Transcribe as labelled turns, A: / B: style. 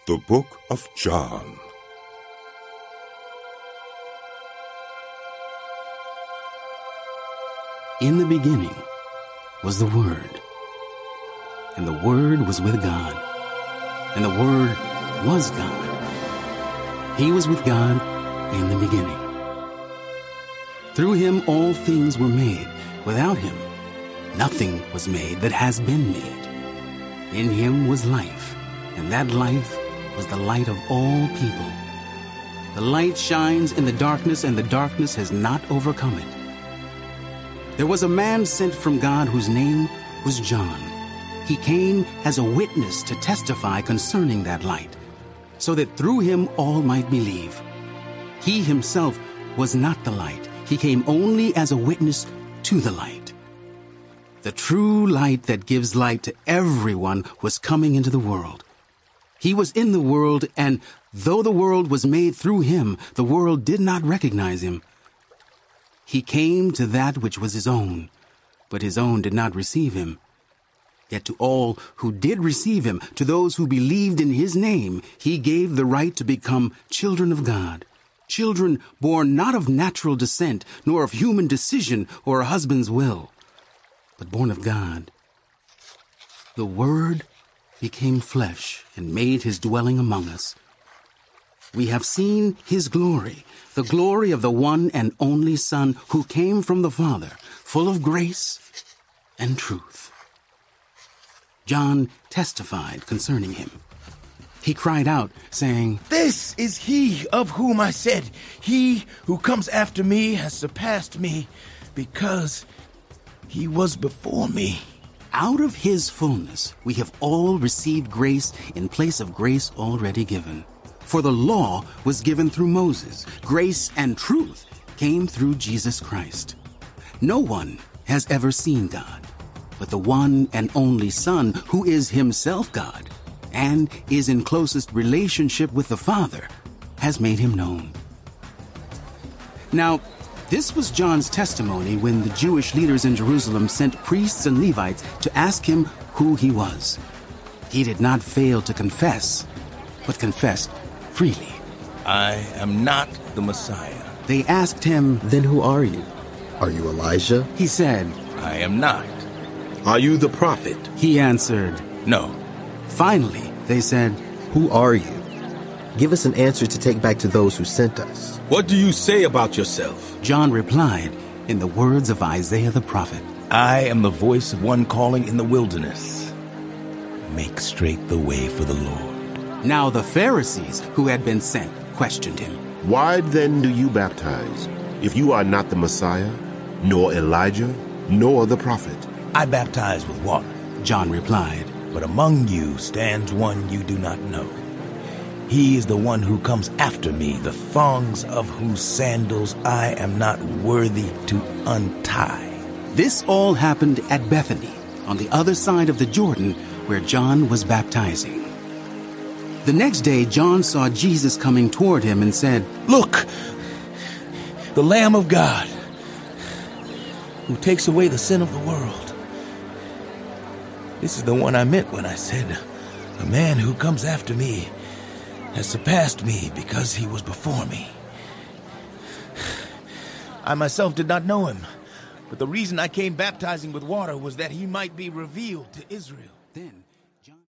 A: The Book of John.
B: In the beginning was the Word, and the Word was with God, and the Word was God. He was with God in the beginning. Through him all things were made. Without him nothing was made that has been made. In him was life, and that life was the light of all people. The light shines in the darkness, and the darkness has not overcome it. There was a man sent from God whose name was John. He came as a witness to testify concerning that light, so that through him all might believe. He himself was not the light. He came only as a witness to the light. The true light that gives light to everyone was coming into the world. He was in the world, and though the world was made through him, the world did not recognize him. He came to that which was his own, but his own did not receive him. Yet to all who did receive him, to those who believed in his name, he gave the right to become children of God. Children born not of natural descent, nor of human decision or a husband's will, but born of God. The Word became flesh and made his dwelling among us. We have seen his glory, the glory of the one and only Son who came from the Father, full of grace and truth. John testified concerning him. He cried out, saying,
C: "This is he of whom I said, 'He who comes after me has surpassed me, because he was before me.'"
B: Out of his fullness we have all received grace in place of grace already given. For the law was given through Moses. Grace and truth came through Jesus Christ. No one has ever seen God, but the one and only Son, who is himself God and is in closest relationship with the Father, has made him known. Now, this was John's testimony when the Jewish leaders in Jerusalem sent priests and Levites to ask him who he was. He did not fail to confess, but confessed freely.
C: "I am not the Messiah."
B: They asked him,
D: "Then who are you? Are you Elijah?"
B: He said,
C: "I am not."
A: Are you the prophet?
B: He answered,
C: "No."
B: Finally, they said,
D: "Who are you? Give us an answer to take back to those who sent us."
A: What do you say about yourself?
B: John replied in the words of Isaiah the prophet,
C: "I am the voice of one calling in the wilderness. Make straight the way for the Lord."
B: Now the Pharisees who had been sent questioned him.
E: Why then do you baptize, if you are not the Messiah, nor Elijah, nor the prophet?
C: "I baptize with water,"
B: John replied,
C: "but among you stands one you do not know. He is the one who comes after me, the thongs of whose sandals I am not worthy to untie."
B: This all happened at Bethany, on the other side of the Jordan, where John was baptizing. The next day John saw Jesus coming toward him and said,
C: "Look, the Lamb of God, who takes away the sin of the world. This is the one I meant when I said, 'A man who comes after me has surpassed me because he was before me.' I myself did not know him, but the reason I came baptizing with water was that he might be revealed to Israel."
B: Then